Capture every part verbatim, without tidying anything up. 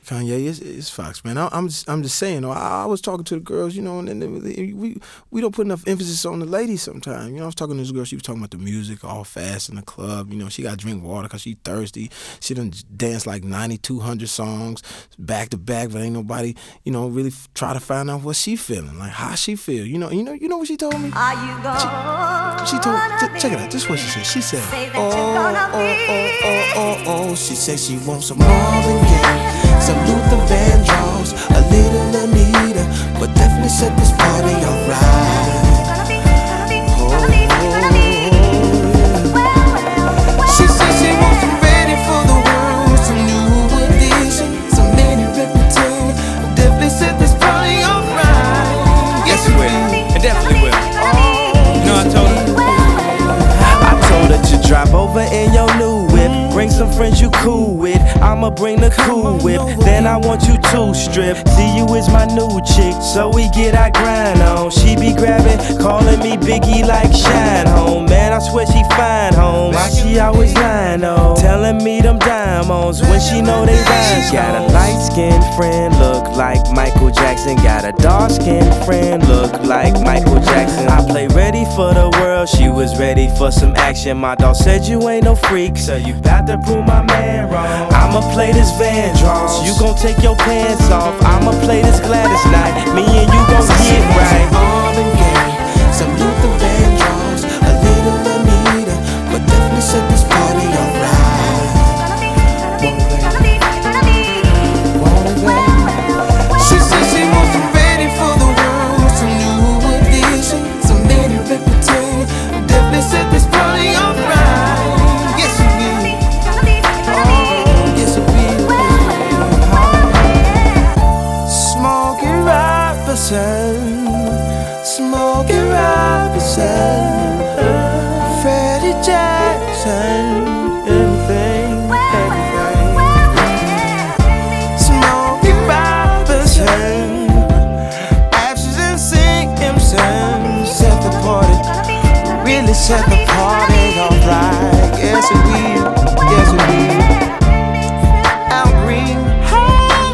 Kanye, it's, it's Fox, man. I, I'm just, I'm just saying. though, I, I was talking to the girls, you know, and, and they, we we don't put enough emphasis on the ladies sometimes. You know, I was talking to this girl. She was talking about the music, all fast in the club. You know, she got to drink water because she thirsty. She done danced like ninety-two hundred songs back to back, but ain't nobody, you know, really f- try to find out what she feeling, like how she feel. You know, you know, you know what she told me? Are you gonna She, she told. T- check it out. This is what she said. She said, oh, oh, oh, oh, oh, oh. She said she wants some Marvin Gaye, some Luther Vandross, a little Anita, but definitely set this party alright. She said she wants some ready for the world, some new edition, some mini repertoire, definitely set this party alright. Yes, it will. It definitely will. You know, I told her. I told her to drop over in your new whip. Bring some friends you cool with. I'ma bring the cool whip. Then I want you to strip. See you is my new chick, so we get our grind on. She be grabbing, calling me Biggie like Shine Home. Man, I swear she fine home. Why she always lying on? Telling me them diamonds when she know they rhyme. She got a light-skinned friend, look like Michael Jackson. Got a dark-skinned friend, look like Michael Jackson. I play ready for the world, she was ready for some action. My dog said you ain't no freak, so you bout to prove my man wrong. I'ma play this Vandross, you gon' take your pants off. I'ma play this Gladys Knight, me and you gon' get right. Marvin Gaye, some Luther Vandross, a little Anita, but definitely set this party alright. She said she wants some ready for the world, some new edition, some mini repertoire, definitely set this party alright. Yes, it will. Oh, yes, it will. Smokey Robinson, Smokey Robinson, Freddie Jackson, everything, everything. Smokey Robinson, Ashes and Simpson, set the party, really set the party alright. Yes, it will, yes, it will. Al Green, oh,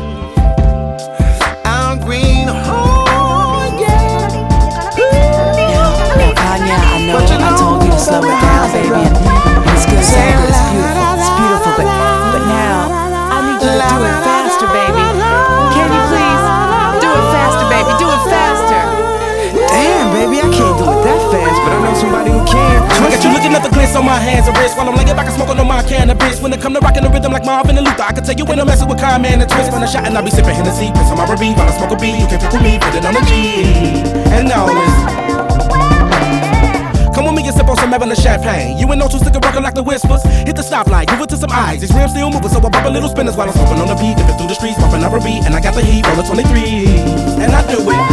Al Green, oh, yeah. Now, Kanye, I know I told you to slow it down, baby, and it's good, so good, it's beautiful, it's beautiful, but, but now, I need you to do it faster, baby. Can you please? Do it faster, baby, do it faster. Damn, baby, I can't do it that fast, but I know somebody who can. I got you looking at the glitz on my hands and wrists while I'm laying back and smoking on my cannabis. When it come to rocking the rhythm like Marvin and Luther, I can tell you when I'm messing with Kyle, man, and twist. When I shot and I be sipping Hennessy, piss on my R B, while I smoke a B. You can pick with me, put it on the G. And now listen. Come with me and sip on some Evelyn champagne. You and no two stick rockin' like the whispers. Hit the stoplight, give it to some eyes. These rims still moving, so I pop a little spinners while I'm smoking on the beat. Dipping through the streets, bumping R B, and I got the heat, roll the twenty-three. And I do it.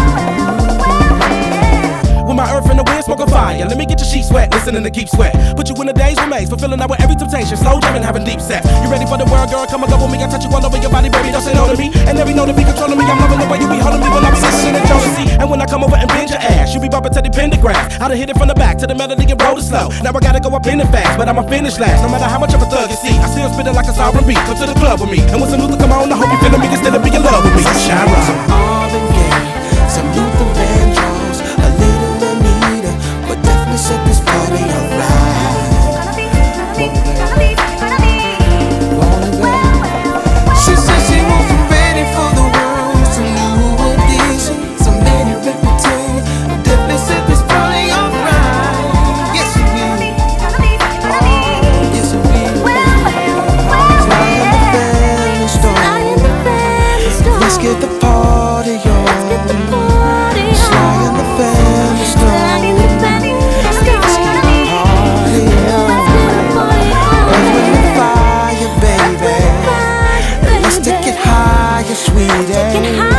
With my earth in the wind, smoking fire. Let me get your sheets wet, listening to Keep Sweat. Put you in the days remains, fulfilling out with every temptation. Slow jamming, having deep sex. You ready for the world, girl? Come and go with me. I touch you all over your body, baby. Don't say no to me. And every note to be controlling me. I'm loving the way you be holding me when I be listening to Jodeci. And when I come over and bend your ass, you be bumping to the pentagram. I done hit it from the back to the melody and roll it slow. Now I gotta go up in it fast, but I'ma finish last. No matter how much of a thug you see, I still spit it like a sovereign beat. Come to the club with me. And when some Luther come on, I hope you feeling me. You still be in love with me. Shine right. Some Marvin Gaye, some Luther Vandross, a little Anita, but definitely set this party alright. She said she wants some ready for the world, some new edition, some mini repertoire, definitely set this party alright. Yes, it will. Oh, yes, it will. Fly in the family stone. Let's get the party on. Fly in the family stone. Let's get the party on. Earth, wind, and fire, baby. Let's take it higher, sweetie.